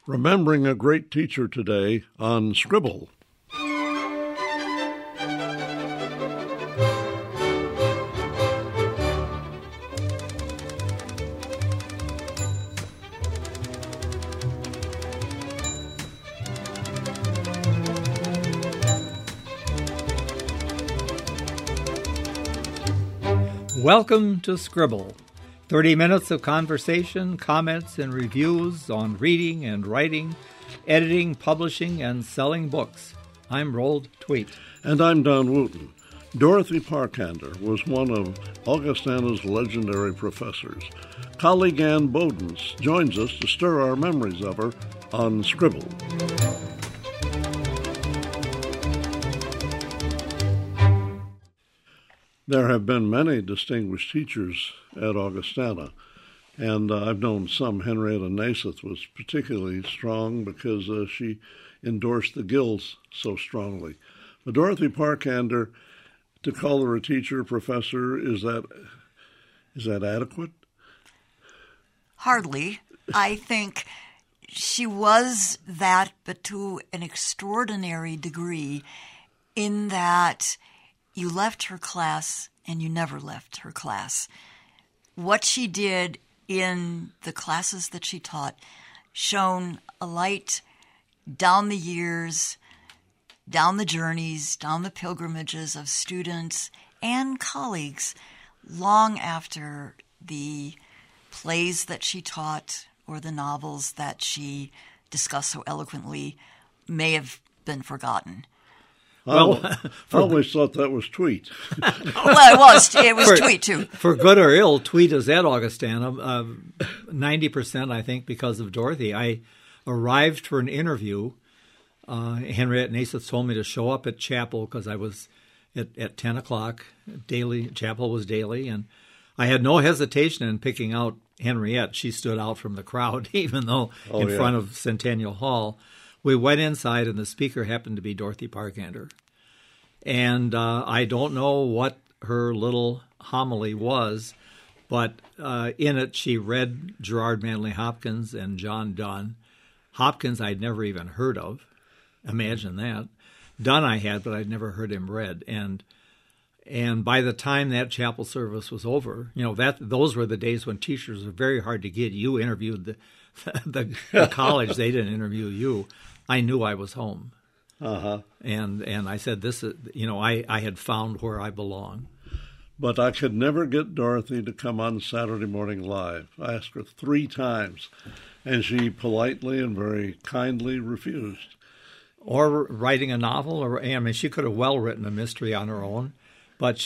Remembering a great teacher today on Scribble. Welcome to Scribble, 30 minutes of conversation, comments, and reviews on reading and writing, editing, publishing, and selling books. I'm Roald Tweet. And I'm Don Wooten. Dorothy Parkander was one of Augustana's legendary professors. Colleague Ann Bodens joins us to stir our memories of her on Scribble. There have been many distinguished teachers at Augustana, and I've known some. Henrietta Naiseth was particularly strong because she endorsed the Gills so strongly. But Dorothy Parkander, to call her a teacher, professor, is that adequate? Hardly. I think she was that, but to an extraordinary degree, in that you left her class and you never left her class. What she did in the classes that she taught shone a light down the years, down the journeys, down the pilgrimages of students and colleagues long after the plays that she taught or the novels that she discussed so eloquently may have been forgotten. Well, I always thought that was Tweet. Well, it was Tweet, too. For good or ill, Tweet is at Augustana, 90%, I think, because of Dorothy. I arrived for an interview. Henrietta Naiseth told me to show up at chapel because I was at 10 o'clock. Daily chapel was daily, and I had no hesitation in picking out Henriette. She stood out from the crowd, even though front of Centennial Hall. We went inside, and the speaker happened to be Dorothy Parkander. And I don't know what her little homily was, but in it she read Gerard Manley Hopkins and John Donne. Hopkins I'd never even heard of. Imagine that. Donne I had, but I'd never heard him read. And by the time that chapel service was over, those were the days when teachers were very hard to get. You interviewed the college; they didn't interview you. I knew I was home, and I said, "This is I had found where I belong." But I could never get Dorothy to come on Saturday Morning Live. I asked her 3 times, and she politely and very kindly refused. Or writing a novel, she could have well written a mystery on her own. But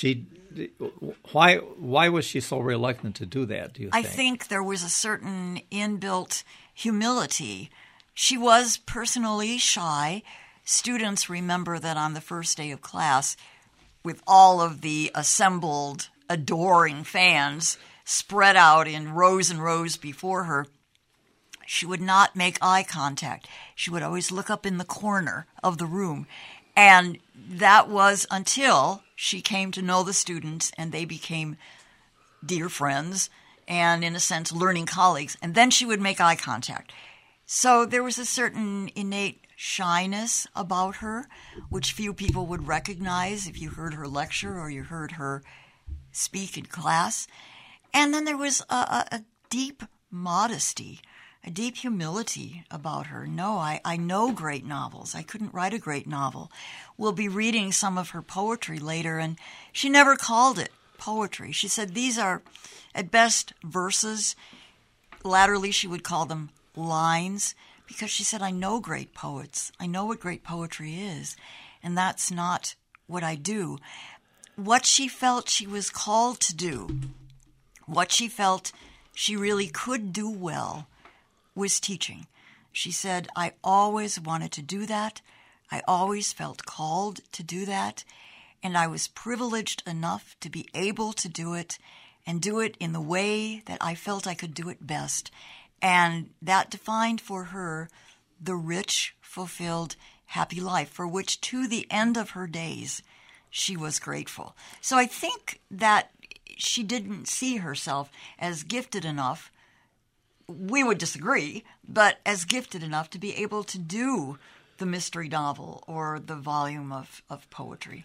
why was she so reluctant to do that, do you think? I think there was a certain inbuilt humility. She was personally shy. Students remember that on the first day of class, with all of the assembled, adoring fans spread out in rows and rows before her, she would not make eye contact. She would always look up in the corner of the room. And that was until she came to know the students and they became dear friends and, in a sense, learning colleagues. And then she would make eye contact. So there was a certain innate shyness about her, which few people would recognize if you heard her lecture or you heard her speak in class. And then there was a deep modesty, a deep humility about her. No, I know great novels. I couldn't write a great novel. We'll be reading some of her poetry later, and she never called it poetry. She said these are, at best, verses. Latterly, she would call them lines, because she said, I know great poets. I know what great poetry is, and that's not what I do. What she felt she was called to do, what she felt she really could do well, was teaching. She said, I always wanted to do that. I always felt called to do that, and I was privileged enough to be able to do it and do it in the way that I felt I could do it best. And that defined for her the rich, fulfilled, happy life for which, to the end of her days, she was grateful. So I think that she didn't see herself as gifted enough we would disagree, but as gifted enough to be able to do the mystery novel or the volume of poetry.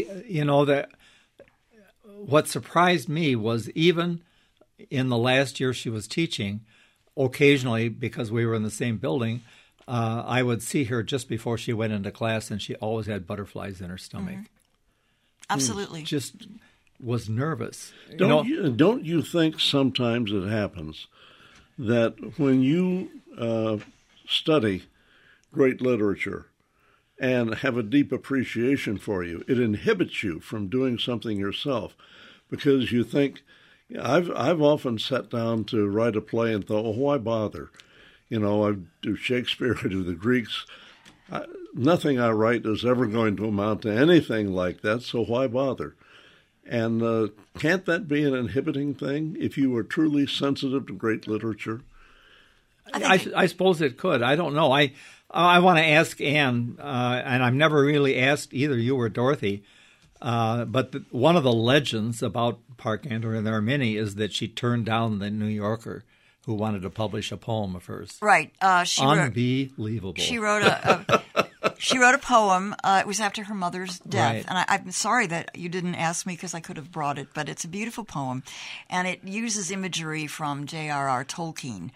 What surprised me was even in the last year she was teaching, occasionally, because we were in the same building, I would see her just before she went into class, and she always had butterflies in her stomach. Absolutely. Just was nervous. Don't you think sometimes it happens that when you study great literature and have a deep appreciation for you, it inhibits you from doing something yourself because you think, I've often sat down to write a play and thought, why bother? I do Shakespeare, I do the Greeks. Nothing I write is ever going to amount to anything like that, so why bother? And can't that be an inhibiting thing if you were truly sensitive to great literature? I suppose it could. I don't know. I want to ask Anne, and I've never really asked either you or Dorothy, but one of the legends about Park Andrew, and there are many, is that she turned down the New Yorker who wanted to publish a poem of hers. Right. Unbelievable. She wrote a poem. It was after her mother's death. Right. And I'm sorry that you didn't ask me because I could have brought it, but it's a beautiful poem. And it uses imagery from J.R.R. Tolkien.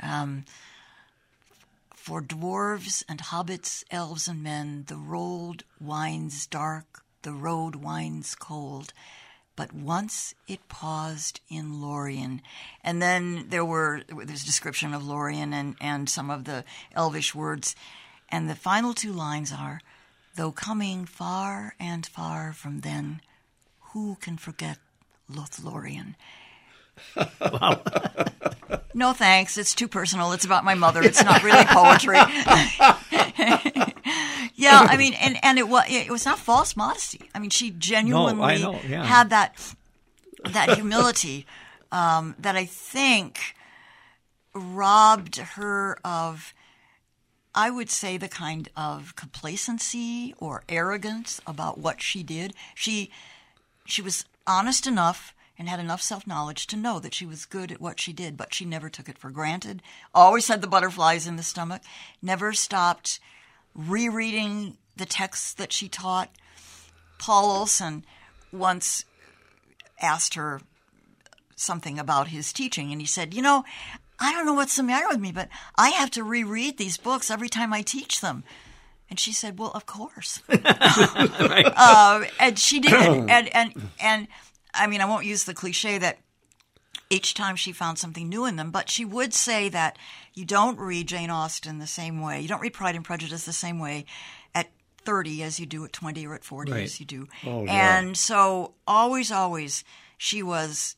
For dwarves and hobbits, elves and men, the road winds dark, the road winds cold. But once it paused in Lorien. And then there's a description of Lorien and some of the elvish words. And the final two lines are, though coming far and far from then, who can forget Lothlorien? Wow. No thanks. It's too personal. It's about my mother. It's not really poetry. Yeah, I mean, and it was not false modesty. I mean, she genuinely had that humility that I think robbed her of, I would say, the kind of complacency or arrogance about what she did. She was honest enough and had enough self-knowledge to know that she was good at what she did, but she never took it for granted. Always had the butterflies in the stomach. Never stopped rereading the texts that she taught. Paul Olson once asked her something about his teaching, and he said, I don't know what's the matter with me, but I have to reread these books every time I teach them. And she said, well, of course. Right. And she did. And I mean, I won't use the cliche that each time she found something new in them, but she would say that you don't read Jane Austen the same way. You don't read Pride and Prejudice the same way at 30 as you do at 20 or at 40 right. as you do. Oh, yeah. And so always she was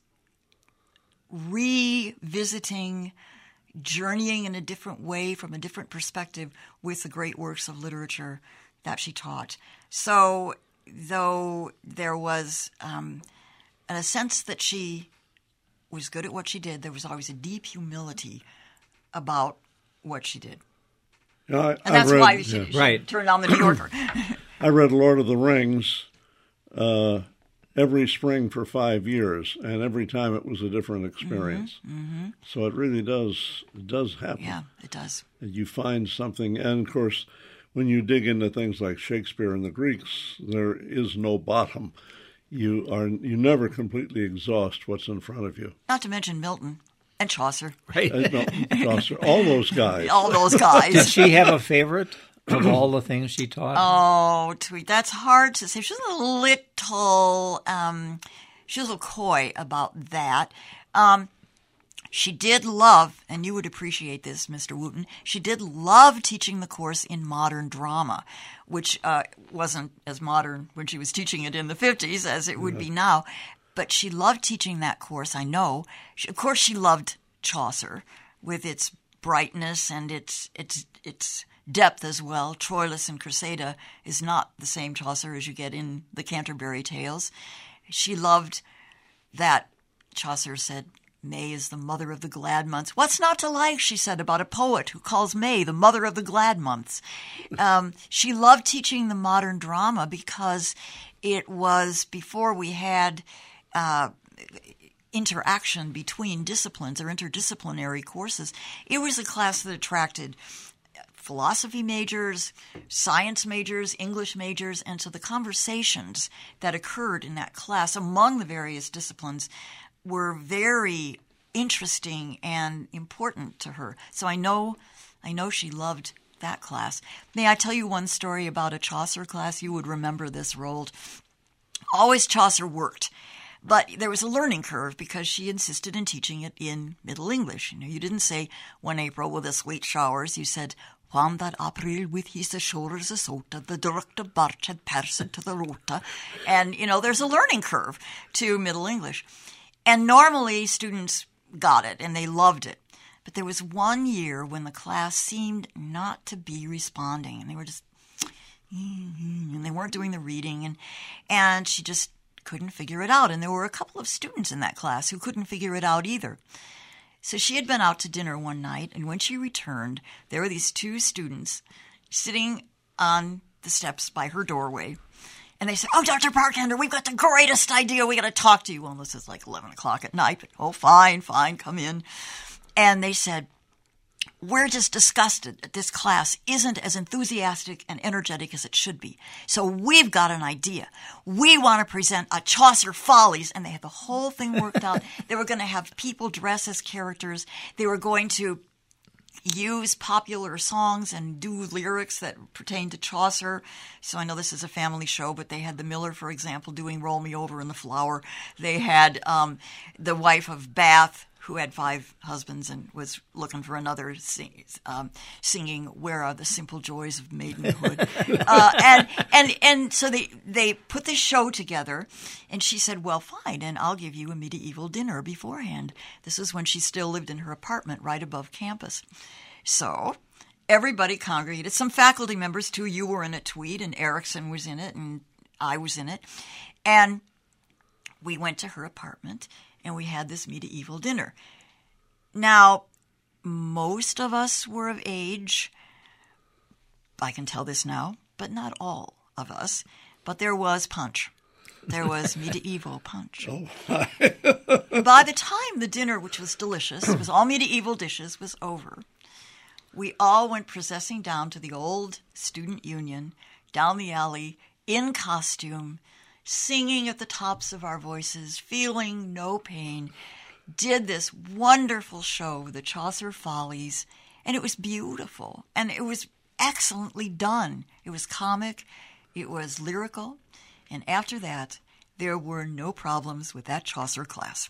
revisiting, journeying in a different way from a different perspective with the great works of literature that she taught. So though there was a sense that she was good at what she did, there was always a deep humility about what she did. And that's why she turned down the New Yorker. I read Lord of the Rings every spring for 5 years, and every time it was a different experience. Mm-hmm. So it really does happen. Yeah, it does. And you find something, and of course, when you dig into things like Shakespeare and the Greeks, there is no bottom. You never completely exhaust what's in front of you. Not to mention Milton and Chaucer. Right. Chaucer, all those guys. All those guys. Did she have a favorite of all the things she taught? Oh, that's hard to say. She was a little coy about that. She did love, and you would appreciate this, Mr. Wooten, she did love teaching the course in modern drama, which wasn't as modern when she was teaching it in the 50s as it would be now. But she loved teaching that course, I know. Of course, she loved Chaucer with its brightness and its depth as well. Troilus and Cressida is not the same Chaucer as you get in the Canterbury Tales. She loved that Chaucer said, May is the mother of the glad months. What's not to like, she said, about a poet who calls May the mother of the glad months. She loved teaching the modern drama because it was before we had interaction between disciplines or interdisciplinary courses. It was a class that attracted philosophy majors, science majors, English majors, and so the conversations that occurred in that class among the various disciplines were very interesting and important to her. So I know she loved that class. May I tell you one story about a Chaucer class? You would remember this, Roald. Always Chaucer worked. But there was a learning curve because she insisted in teaching it in Middle English. You didn't say, one April with the sweet showers. You said, Juan that April with his shoulders a sota, the director barch had passed to the rota. And, there's a learning curve to Middle English. And normally students got it and they loved it. But there was one year when the class seemed not to be responding. And they were just, and they weren't doing the reading. And she just couldn't figure it out. And there were a couple of students in that class who couldn't figure it out either. So she had been out to dinner one night, and when she returned, there were these two students sitting on the steps by her doorway. And they said, "Oh, Dr. Parkhander, we've got the greatest idea. We got to talk to you." Well, this is like 11 o'clock at night. But, "Oh, fine, come in." And they said, "We're just disgusted that this class isn't as enthusiastic and energetic as it should be. So we've got an idea. We want to present a Chaucer Follies." And they had the whole thing worked out. They were going to have people dress as characters. They were going to use popular songs and do lyrics that pertain to Chaucer. So I know this is a family show, but they had the Miller, for example, doing "Roll Me Over in the Flower." They had the wife of Bath, who had 5 husbands and was looking for another, singing "Where Are the Simple Joys of Maidenhood." And so they put this show together, and she said, "Well, fine, and I'll give you a medieval dinner beforehand." This is when she still lived in her apartment right above campus. So everybody congregated. Some faculty members, too. You were in it, Tweed, and Erickson was in it, and I was in it. And we went to her apartment, and we had this medieval dinner. Now, most of us were of age. I can tell this now, but not all of us. But there was punch. There was medieval punch. Oh. By the time the dinner, which was delicious, it was all medieval dishes, was over, we all went processing down to the old student union, down the alley, in costume, singing at the tops of our voices, feeling no pain, did this wonderful show, the Chaucer Follies, and it was beautiful, and it was excellently done. It was comic, it was lyrical, and after that, there were no problems with that Chaucer class.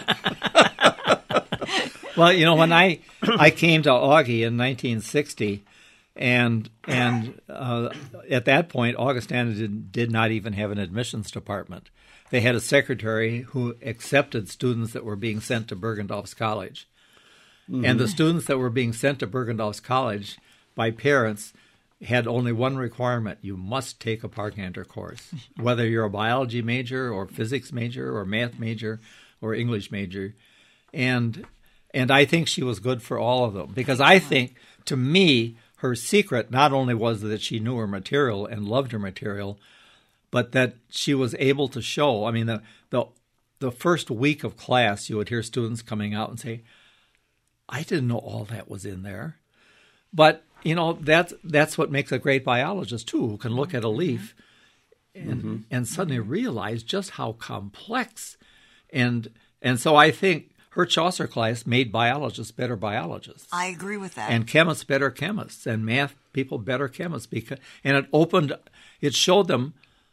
Well, when I came to Augie in 1960, and at that point, Augustana did not even have an admissions department. They had a secretary who accepted students that were being sent to Bergendorf's College. Mm-hmm. And the students that were being sent to Bergendorf's College by parents had only one requirement. You must take a Parkhander course, whether you're a biology major or physics major or math major or English major. And I think she was good for all of them, because I think, to me, her secret not only was that she knew her material and loved her material, but that she was able to show. I mean, the first week of class, you would hear students coming out and say, "I didn't know all that was in there." But, that's what makes a great biologist, too, who can look at a leaf and suddenly realize just how complex. And so I think her Chaucer class made biologists better biologists. I agree with that. And chemists better chemists, and math people better chemists. And it showed them,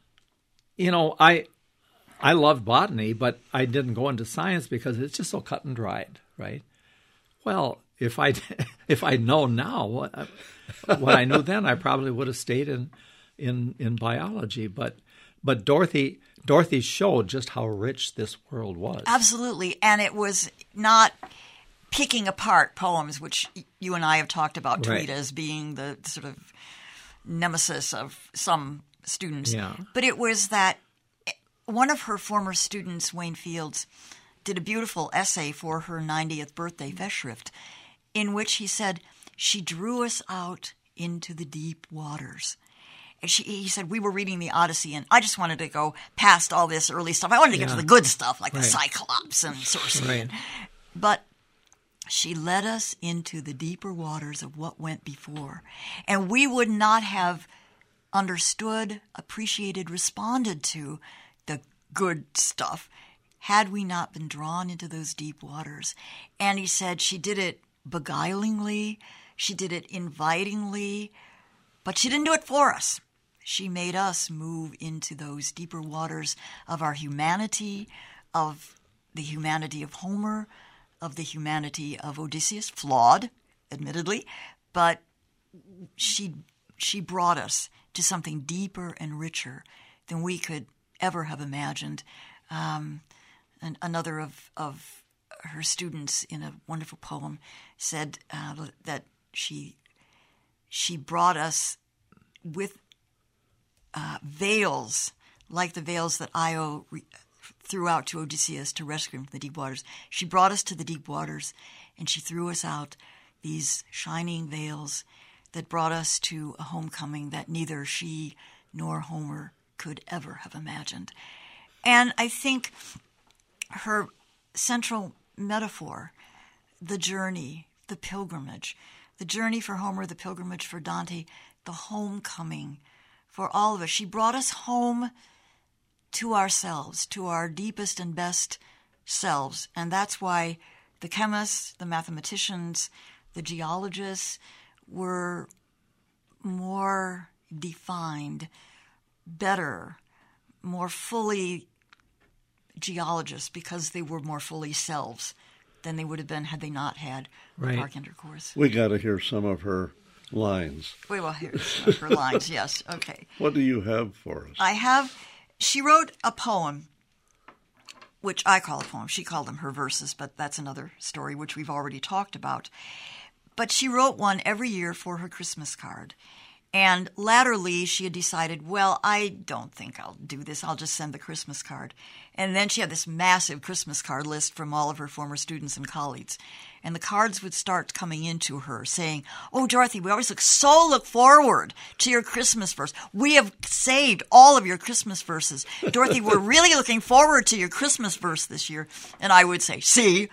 I loved botany, but I didn't go into science because it's just so cut and dried, right? Well, if I'd known now what I knew then, I probably would have stayed in biology. But Dorothy showed just how rich this world was. Absolutely. And it was not picking apart poems, which you and I have talked about, right, Tweed, as being the sort of nemesis of some students. Yeah. But it was that one of her former students, Wayne Fields, did a beautiful essay for her 90th birthday festschrift, in which he said, "She drew us out into the deep waters." he said, we were reading the Odyssey, and I just wanted to go past all this early stuff. I wanted to get to the good stuff, like the Cyclops and Circe. Right. But she led us into the deeper waters of what went before. And we would not have understood, appreciated, responded to the good stuff had we not been drawn into those deep waters. And he said she did it beguilingly, she did it invitingly, but she didn't do it for us. She made us move into those deeper waters of our humanity, of the humanity of Homer, of the humanity of Odysseus, flawed, admittedly, but she brought us to something deeper and richer than we could ever have imagined. And another of her students in a wonderful poem said that she brought us with veils, like the veils that Io threw out to Odysseus to rescue him from the deep waters. She brought us to the deep waters, and she threw us out these shining veils that brought us to a homecoming that neither she nor Homer could ever have imagined. And I think her central metaphor, the journey, the pilgrimage, the journey for Homer, the pilgrimage for Dante, the homecoming for all of us. She brought us home to ourselves, to our deepest and best selves. And that's why the chemists, the mathematicians, the geologists were more defined, better, more fully geologists, because they were more fully selves than they would have been had they not had the dark intercourse. We got to hear some of her lines. We will hear some of her lines, yes. Okay. What do you have for us? She wrote a poem, which I call a poem. She called them her verses, but that's another story which we've already talked about. But she wrote one every year for her Christmas card. And latterly, she had decided, well, I don't think I'll do this. I'll just send the Christmas card. And then she had this massive Christmas card list from all of her former students and colleagues. And the cards would start coming into her saying, oh, Dorothy, we always look forward to your Christmas verse. We have saved all of your Christmas verses. Dorothy, we're really looking forward to your Christmas verse this year. And I would say, see.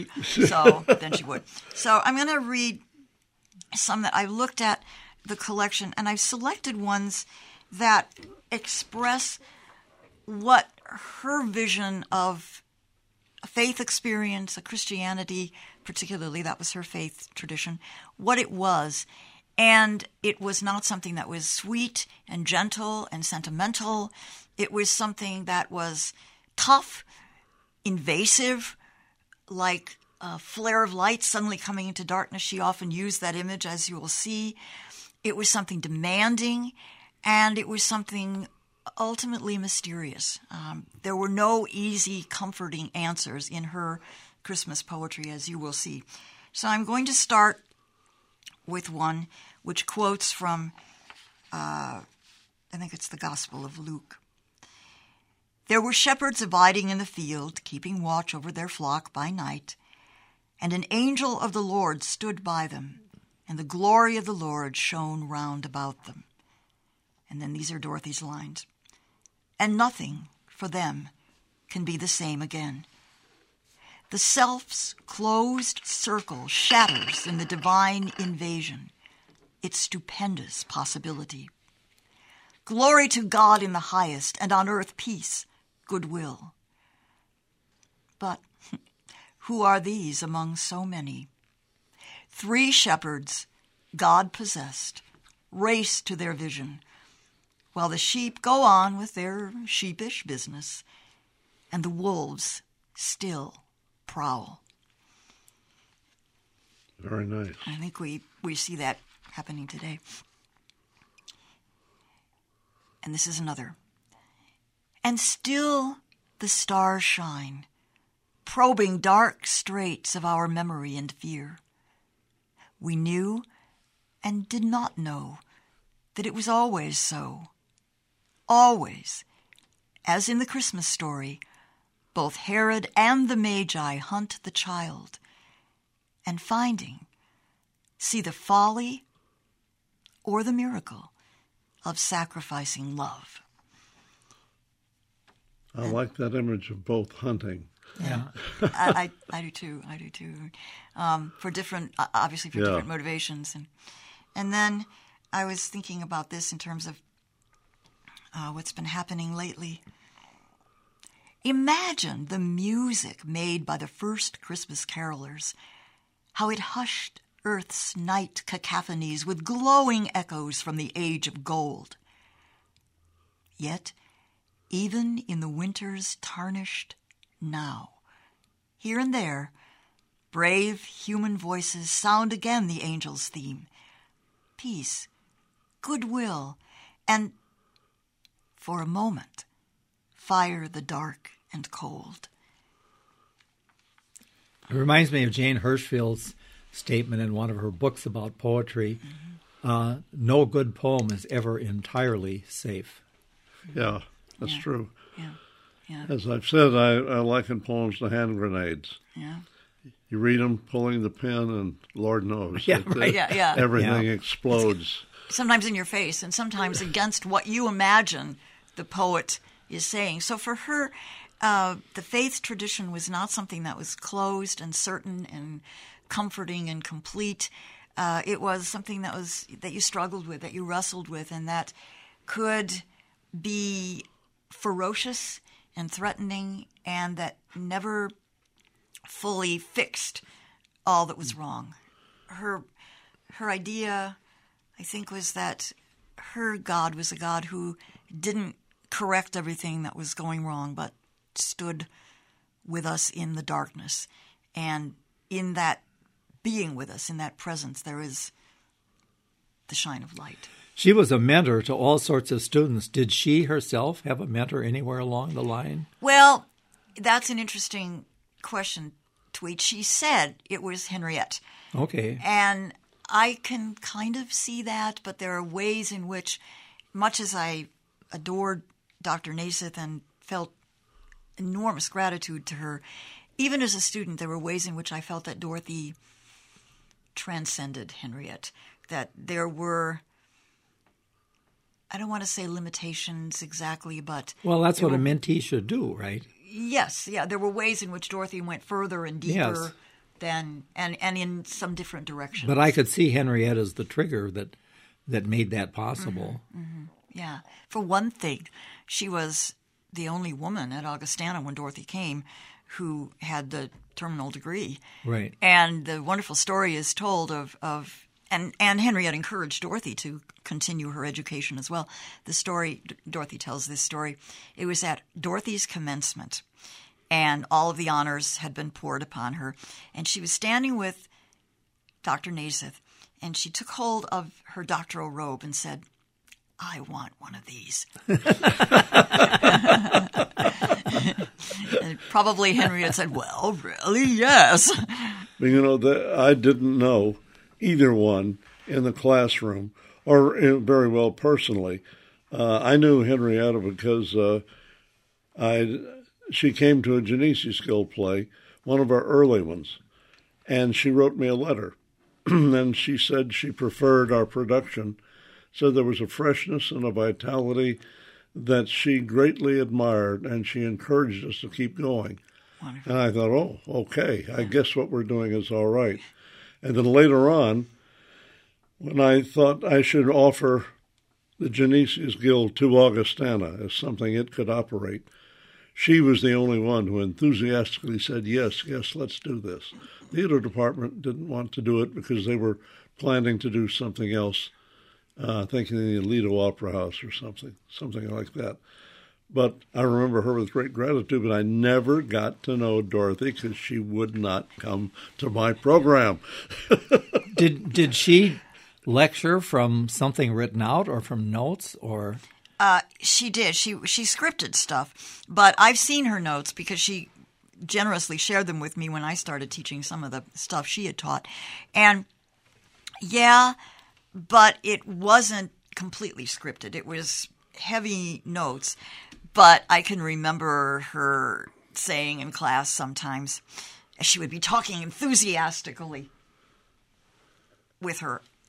So then she would. So I'm going to read some that I looked at the collection, and I've selected ones that express what her vision of a faith experience, a Christianity, particularly, that was her faith tradition, what it was. And it was not something that was sweet and gentle and sentimental. It was something that was tough, invasive, like a flare of light suddenly coming into darkness. She often used that image, as you will see. It was something demanding, and it was something ultimately mysterious. There were no easy, comforting answers in her Christmas poetry, as you will see. So I'm going to start with one which quotes from, I think it's the Gospel of Luke. There were shepherds abiding in the field, keeping watch over their flock by night, and an angel of the Lord stood by them, and the glory of the Lord shone round about them. And then these are Dorothy's lines. And nothing for them can be the same again. The self's closed circle shatters in the divine invasion, its stupendous possibility. Glory to God in the highest, and on earth peace, goodwill. But who are these among so many? 3 shepherds, God-possessed, race to their vision, while the sheep go on with their sheepish business, and the wolves still prowl. Very nice. I think we see that happening today. And this is another. And still the stars shine, probing dark straits of our memory and fear. We knew and did not know that it was always so. Always, as in the Christmas story, both Herod and the Magi hunt the child, and finding, see the folly or the miracle of sacrificing love. I like that image of both hunting. Yeah. I do too. I do too. For different, obviously for different motivations, and then I was thinking about this in terms of what's been happening lately. Imagine the music made by the first Christmas carolers, how it hushed Earth's night cacophonies with glowing echoes from the age of gold. Yet, even in the winter's tarnished now, here and there, brave human voices sound again the angel's theme. Peace, goodwill, and, for a moment, fire the dark and cold. It reminds me of Jane Hirschfield's statement in one of her books about poetry. No good poem is ever entirely safe. Yeah, that's true. Yeah. As I've said, I liken poems to hand grenades. Yeah. You read them, pulling the pin, and Lord knows everything explodes. Sometimes in your face, and sometimes against what you imagine the poet is saying. So for her, the faith tradition was not something that was closed and certain and comforting and complete. It was something that you struggled with, that you wrestled with, and that could be ferocious and threatening, and that never fully fixed all that was wrong. Her idea, I think, was that her God was a God who didn't correct everything that was going wrong, but stood with us in the darkness. And in that being with us, in that presence, there is the shine of light. She was a mentor to all sorts of students. Did she herself have a mentor anywhere along the line? Well, that's an interesting question, Tweet. She said it was Henriette. Okay. And I can kind of see that, but there are ways in which, much as I adored Dr. Naiseth and felt enormous gratitude to her, even as a student, there were ways in which I felt that Dorothy transcended Henriette, that there were, I don't want to say limitations exactly, but... Well, that's what a mentee should do, right? Yes, yeah. There were ways in which Dorothy went further and deeper than, and in some different directions. But I could see Henriette as the trigger that made that possible. Yeah. For one thing, she was the only woman at Augustana when Dorothy came who had the terminal degree. Right. And the wonderful story is told of and Henriette encouraged Dorothy to continue her education as well. The story, Dorothy tells this story, it was at Dorothy's commencement, and all of the honors had been poured upon her, and she was standing with Dr. Naiseth, and she took hold of her doctoral robe and said, "I want one of these." And probably Henriette said, "Well, really, yes." But I didn't know either one in the classroom or very well personally. I knew Henrietta because she came to a Genesius play, one of our early ones, and she wrote me a letter. And she said she preferred our production, said there was a freshness and a vitality that she greatly admired, and she encouraged us to keep going. Wonderful. And I thought, oh, okay, I guess what we're doing is all right. And then later on, when I thought I should offer the Genesius Guild to Augustana as something it could operate, she was the only one who enthusiastically said, yes, let's do this. The theater department didn't want to do it because they were planning to do something else, thinking the Lido Opera House or something like that. But I remember her with great gratitude, but I never got to know Dorothy because she would not come to my program. Did she lecture from something written out or from notes or? She did. She scripted stuff, but I've seen her notes because she generously shared them with me when I started teaching some of the stuff she had taught. And yeah, but it wasn't completely scripted. It was heavy notes. But I can remember her saying in class sometimes, she would be talking enthusiastically with her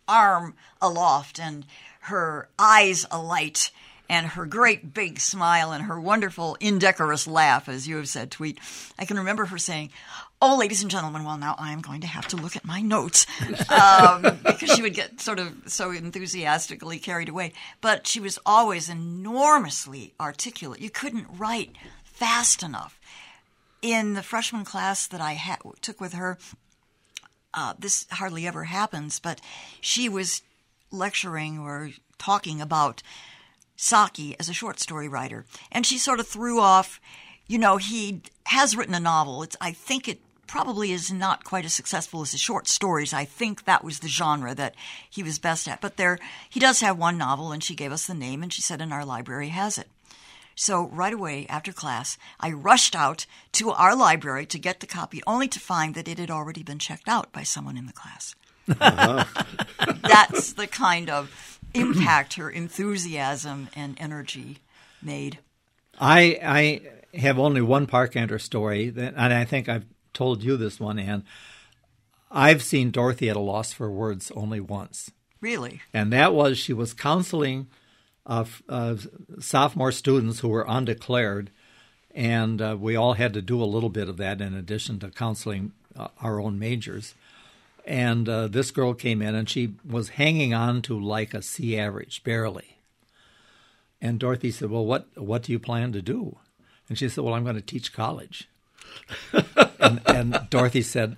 arm aloft and her eyes alight and her great big smile and her wonderful indecorous laugh, as you have said, Tweet. I can remember her saying, "Oh, ladies and gentlemen, well, now I am going to have to look at my notes," because she would get sort of so enthusiastically carried away. But she was always enormously articulate. You couldn't write fast enough. In the freshman class that I took with her, this hardly ever happens, but she was lecturing or talking about Saki as a short story writer. And she sort of threw off, he has written a novel. I think it probably is not quite as successful as his short stories. I think that was the genre that he was best at. But he does have one novel, and she gave us the name, and she said, "And our library has it." So right away after class, I rushed out to our library to get the copy, only to find that it had already been checked out by someone in the class. Uh-huh. That's the kind of impact her enthusiasm and energy made. I have only one Parkander story, and I think I've told you this one, Anne. I've seen Dorothy at a loss for words only once. Really? And that was she was counseling sophomore students who were undeclared, and we all had to do a little bit of that in addition to counseling our own majors. And this girl came in, and she was hanging on to like a C average, barely. And Dorothy said, "Well, what do you plan to do?" And she said, "Well, I'm going to teach college." and Dorothy said,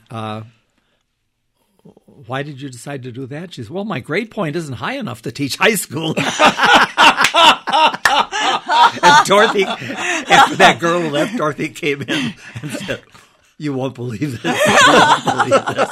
"Why did you decide to do that?" She said, "Well, my grade point isn't high enough to teach high school." And Dorothy, after that girl left, Dorothy came in and said, "You won't believe this. You won't believe this."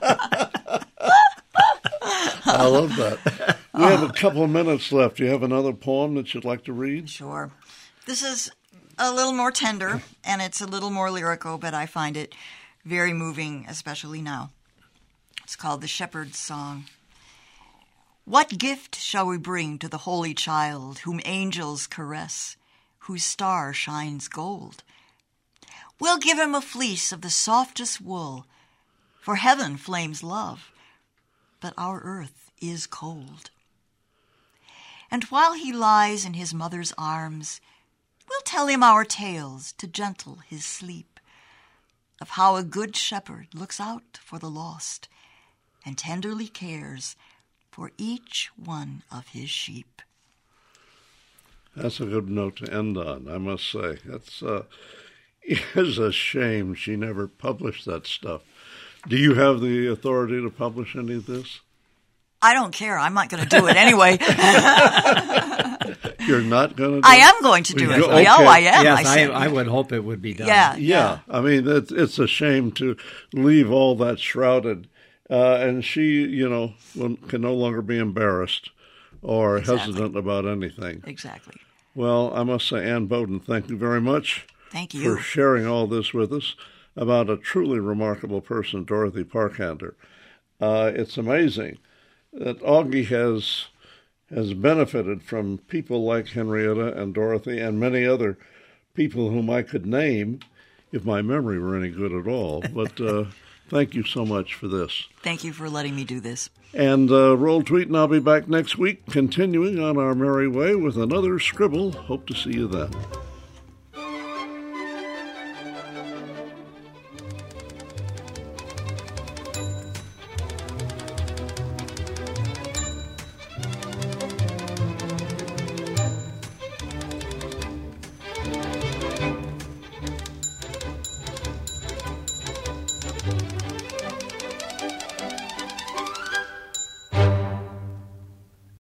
I love that. We have a couple of minutes left. Do you have another poem that you'd like to read? Sure. This is a little more tender, and it's a little more lyrical, but I find it very moving, especially now. It's called The Shepherd's Song. What gift shall we bring to the holy child whom angels caress, whose star shines gold? We'll give him a fleece of the softest wool, for heaven flames love, but our earth is cold. And while he lies in his mother's arms, we'll tell him our tales to gentle his sleep, of how a good shepherd looks out for the lost and tenderly cares for each one of his sheep. That's a good note to end on, I must say. It's a shame she never published that stuff. Do you have the authority to publish any of this? I don't care. I'm not going to do it anyway. You're not going to do it? I am going to do it. Okay. Oh, I am. Yes, I would hope it would be done. Yeah. I mean, it's a shame to leave all that shrouded. And she, can no longer be embarrassed or hesitant about anything. Exactly. Well, I must say, Anne Bowden, thank you very much. Thank you. For sharing all this with us about a truly remarkable person, Dorothy Parkander. It's amazing that Augie has benefited from people like Henrietta and Dorothy and many other people whom I could name if my memory were any good at all. But thank you so much for this. Thank you for letting me do this. And Roll Tweet, and I'll be back next week, continuing on our merry way with another scribble. Hope to see you then.